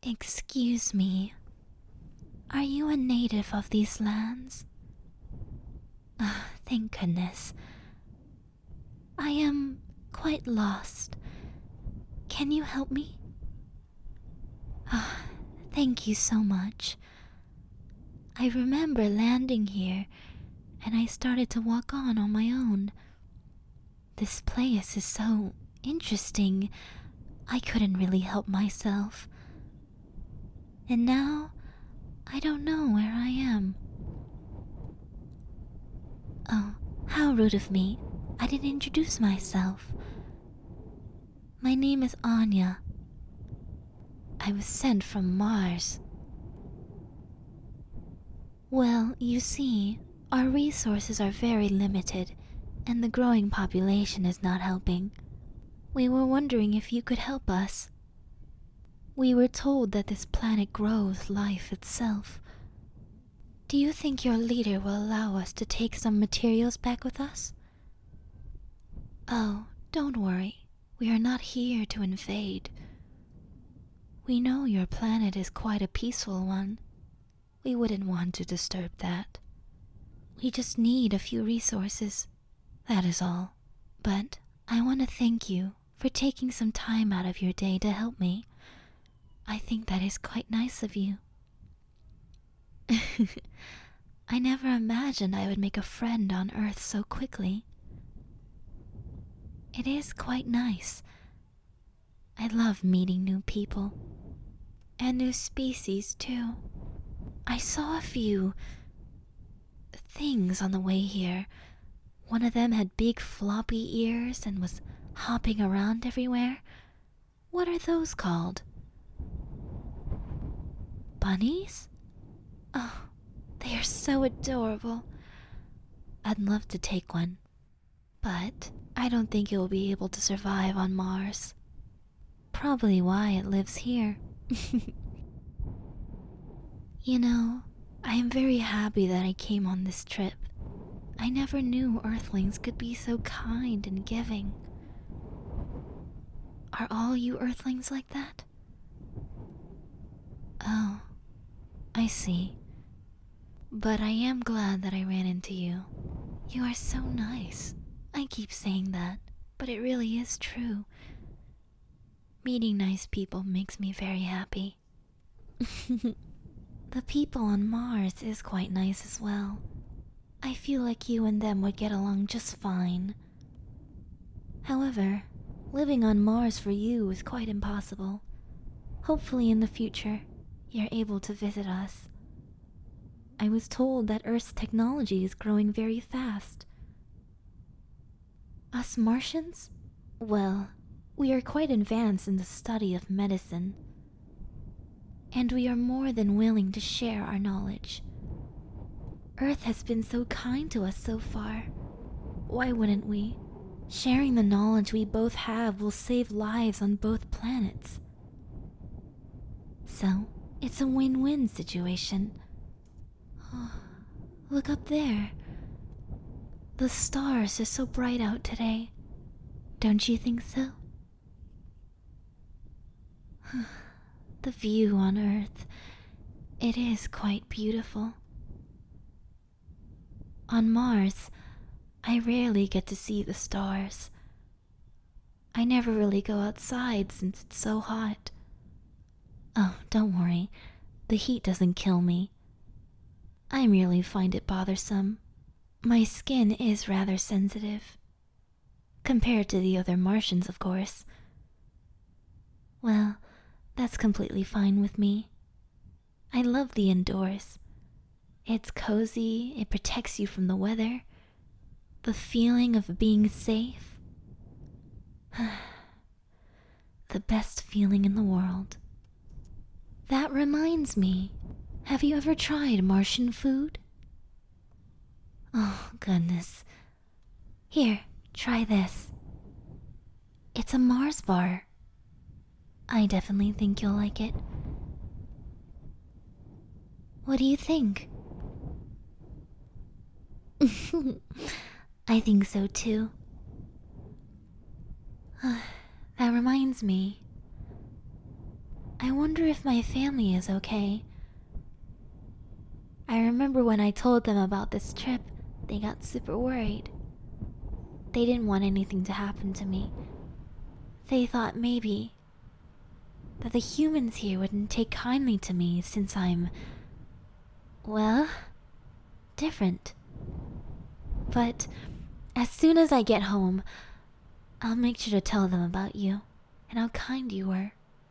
Excuse me. Are you a native of these lands? Thank goodness. I am quite lost. Can you help me? Thank you so much. I remember landing here, and I started to walk on my own. This place is so interesting, I couldn't really help myself. And now, I don't know where I am. Oh, how rude of me. I didn't introduce myself. My name is Anya. I was sent from Mars. Well, you see, our resources are very limited, and the growing population is not helping. We were wondering if you could help us. We were told that this planet grows life itself. Do you think your leader will allow us to take some materials back with us? Oh, don't worry. We are not here to invade. We know your planet is quite a peaceful one. We wouldn't want to disturb that. We just need a few resources. That is all. But I want to thank you for taking some time out of your day to help me. I think that is quite nice of you. I never imagined I would make a friend on Earth so quickly. It is quite nice. I love meeting new people. And new species, too. I saw a few things on the way here. One of them had big floppy ears and was hopping around everywhere. What are those called? Bunnies? Oh, they are so adorable. I'd love to take one. But I don't think it will be able to survive on Mars. Probably why it lives here. You know, I am very happy that I came on this trip. I never knew Earthlings could be so kind and giving. Are all you Earthlings like that? Oh, I see. But I am glad that I ran into you. You are so nice. I keep saying that, but it really is true. Meeting nice people makes me very happy. The people on Mars is quite nice as well. I feel like you and them would get along just fine. However, living on Mars for you is quite impossible. Hopefully in the future, you're able to visit us. I was told that Earth's technology is growing very fast. Us Martians? Well, we are quite advanced in the study of medicine. And we are more than willing to share our knowledge. Earth has been so kind to us so far. Why wouldn't we? Sharing the knowledge we both have will save lives on both planets. So, it's a win-win situation. Oh, look up there. The stars are so bright out today. Don't you think so? The view on Earth, it is quite beautiful. On Mars, I rarely get to see the stars. I never really go outside since it's so hot. Oh, don't worry. The heat doesn't kill me. I merely find it bothersome. My skin is rather sensitive. Compared to the other Martians, of course. Well, that's completely fine with me. I love the indoors. It's cozy, it protects you from the weather. The feeling of being safe. The best feeling in the world. That reminds me, have you ever tried Martian food? Oh, goodness. Here, try this. It's a Mars bar. I definitely think you'll like it. What do you think? I think so too. That reminds me. I wonder if my family is okay. I remember when I told them about this trip, they got super worried. They didn't want anything to happen to me. They thought maybe that the humans here wouldn't take kindly to me since I'm, well, different. But as soon as I get home, I'll make sure to tell them about you and how kind you were.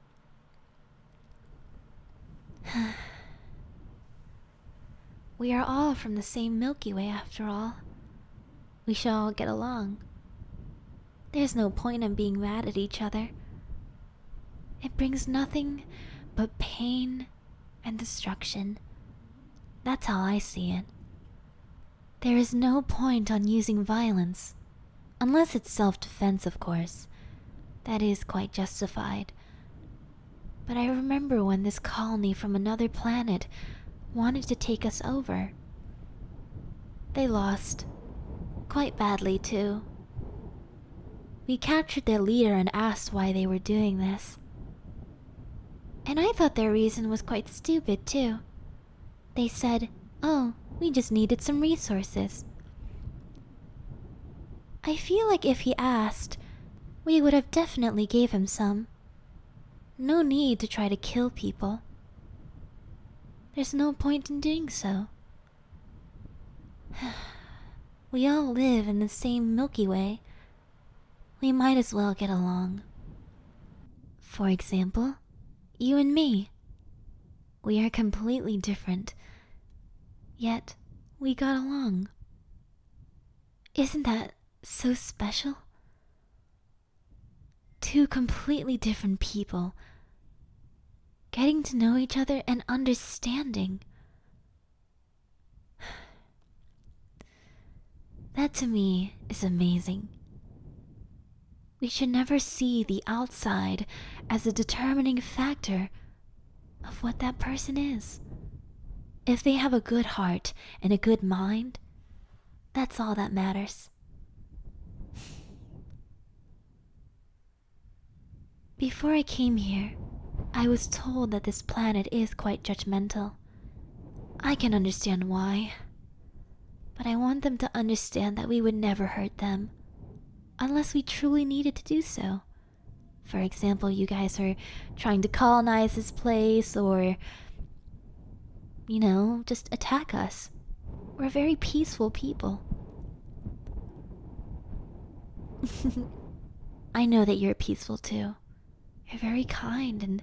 We are all from the same Milky Way after all. We should all get along. There's no point in being mad at each other. It brings nothing but pain and destruction. That's how I see it. There is no point on using violence, unless it's self-defense, of course. That is quite justified. But I remember when this colony from another planet wanted to take us over. They lost. Quite badly, too. We captured their leader and asked why they were doing this. And I thought their reason was quite stupid, too. They said, "Oh, we just needed some resources." I feel like if he asked, we would have definitely gave him some. No need to try to kill people. There's no point in doing so. We all live in the same Milky Way. We might as well get along. For example, you and me. We are completely different, yet we got along. Isn't that so special? Two completely different people getting to know each other and understanding. That to me is amazing. We should never see the outside as a determining factor of what that person is. If they have a good heart and a good mind, that's all that matters. Before I came here, I was told that this planet is quite judgmental. I can understand why, but I want them to understand that we would never hurt them, unless we truly needed to do so. For example, you guys are trying to colonize this place or, just attack us. We're very peaceful people. I know that you're peaceful too. You're very kind and...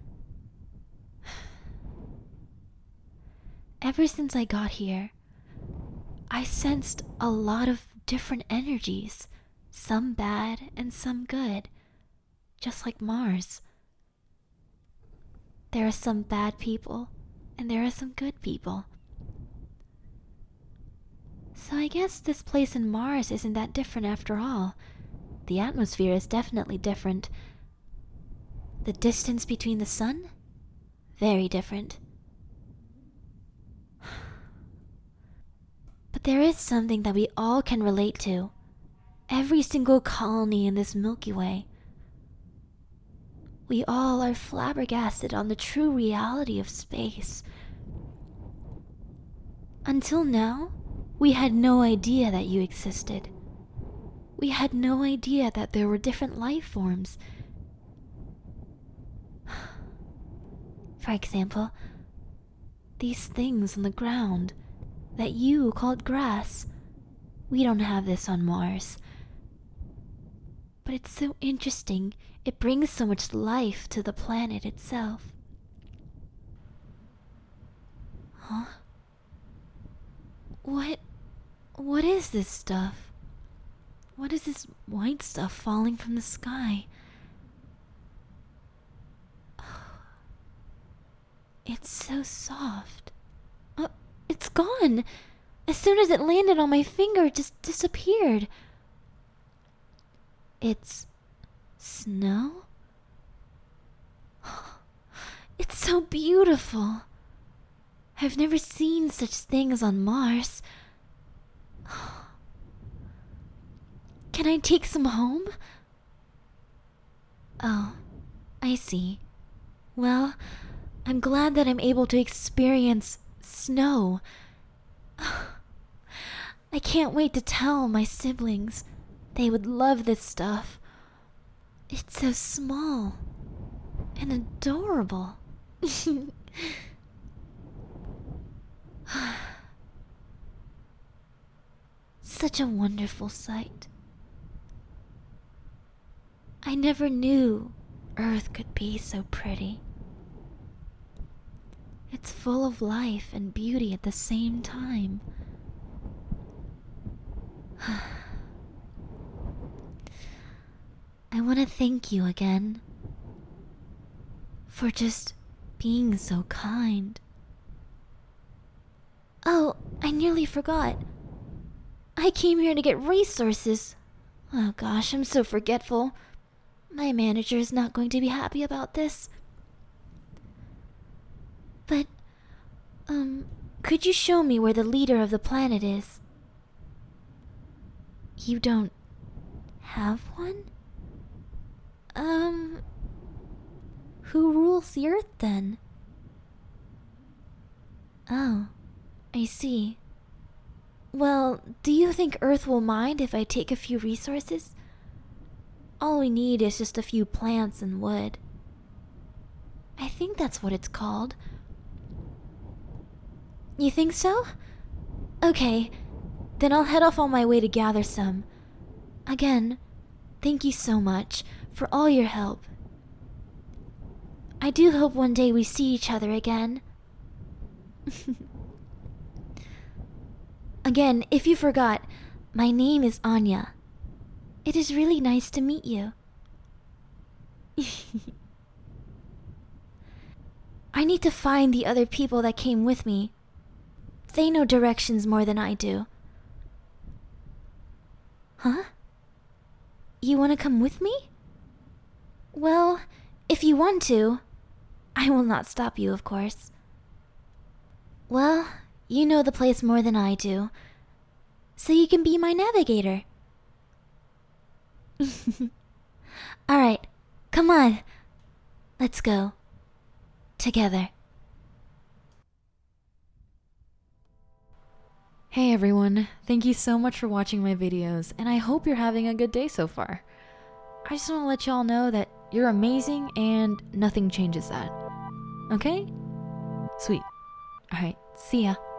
Ever since I got here, I sensed a lot of different energies. Some bad and some good. Just like Mars. There are some bad people, and there are some good people. So I guess this place in Mars isn't that different after all. The atmosphere is definitely different. The distance between the sun? Very different. But there is something that we all can relate to. Every single colony in this Milky Way. We all are flabbergasted on the true reality of space. Until now, we had no idea that you existed. We had no idea that there were different life forms. For example, these things on the ground that you called grass. We don't have this on Mars. But it's so interesting. It brings so much life to the planet itself. Huh? What is this stuff? What is this white stuff falling from the sky? It's so soft. Oh, it's gone! As soon as it landed on my finger, it just disappeared. It's snow? It's so beautiful. I've never seen such things on Mars. Can I take some home? Oh, I see. Well, I'm glad that I'm able to experience snow. I can't wait to tell my siblings. They would love this stuff. It's so small and adorable. Such a wonderful sight. I never knew Earth could be so pretty. It's full of life and beauty at the same time. I want to thank you again for just being so kind. Oh, I nearly forgot. I came here to get resources. Oh gosh, I'm so forgetful. My manager is not going to be happy about this. But, could you show me where the leader of the planet is? You don't have one? Who rules the Earth then? Oh, I see. Well, do you think Earth will mind if I take a few resources? All we need is just a few plants and wood. I think that's what it's called. You think so? Okay, then I'll head off on my way to gather some. Again, thank you so much for all your help. I do hope one day we see each other again. Again, if you forgot, my name is Anya. It is really nice to meet you. I need to find the other people that came with me. They know directions more than I do. Huh? You want to come with me? Well, if you want to, I will not stop you, of course. Well, you know the place more than I do, so you can be my navigator. Alright, come on. Let's go. Together. Hey everyone, thank you so much for watching my videos, and I hope you're having a good day so far. I just want to let y'all know that you're amazing and nothing changes that. Okay? Sweet. Alright, see ya.